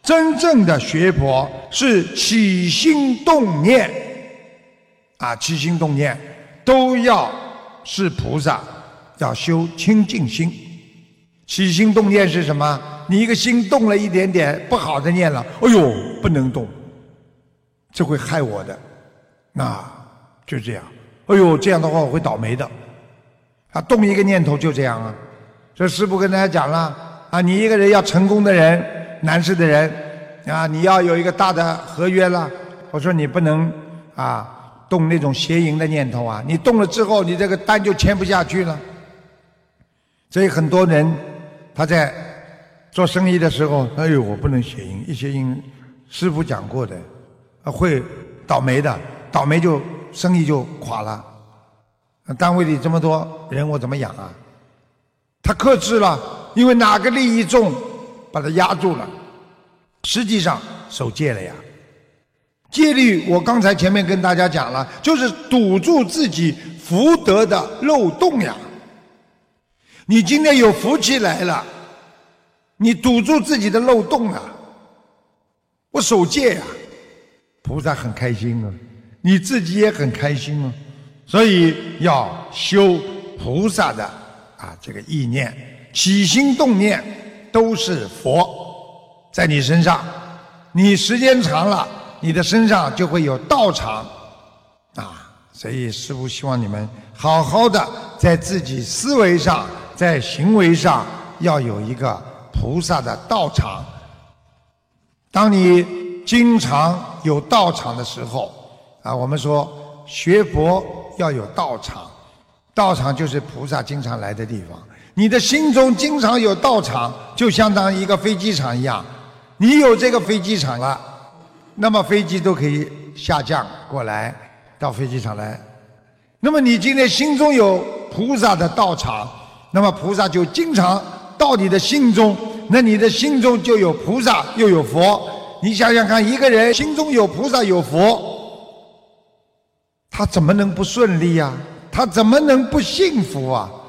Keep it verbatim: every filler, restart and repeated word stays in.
真正的学佛是起心动念啊，起心动念都要是菩萨，要修清净心。起心动念是什么？你一个心动了一点点不好的念了，哎呦，不能动，这会害我的，那就这样。哎呦，这样的话我会倒霉的。啊，动一个念头就这样啊。所以师父跟大家讲了啊，你一个人要成功的人，难事的人啊，你要有一个大的合约了，我说你不能啊动那种邪淫的念头啊，你动了之后，你这个单就签不下去了。所以很多人他在做生意的时候，哎呦，我不能邪淫，一邪淫，师父讲过的，会倒霉的，倒霉就生意就垮了。单位里这么多人，我怎么养啊？他克制了，因为哪个利益重，把他压住了。实际上守戒了呀。戒律我刚才前面跟大家讲了，就是堵住自己福德的漏洞呀。你今天有福气来了，你堵住自己的漏洞了，我守戒呀，菩萨很开心啊，你自己也很开心啊。所以要修菩萨的啊这个意念，起心动念都是佛在你身上，你时间长了，你的身上就会有道场啊。所以师父希望你们好好的在自己思维上，在行为上要有一个菩萨的道场。当你经常有道场的时候啊，我们说学佛要有道场，道场就是菩萨经常来的地方。你的心中经常有道场，就相当于一个飞机场一样，你有这个飞机场了，那么飞机都可以下降过来到飞机场来。那么你今天心中有菩萨的道场，那么菩萨就经常到你的心中，那你的心中就有菩萨又有佛。你想想看，一个人心中有菩萨有佛，他怎么能不顺利啊？他怎么能不幸福啊？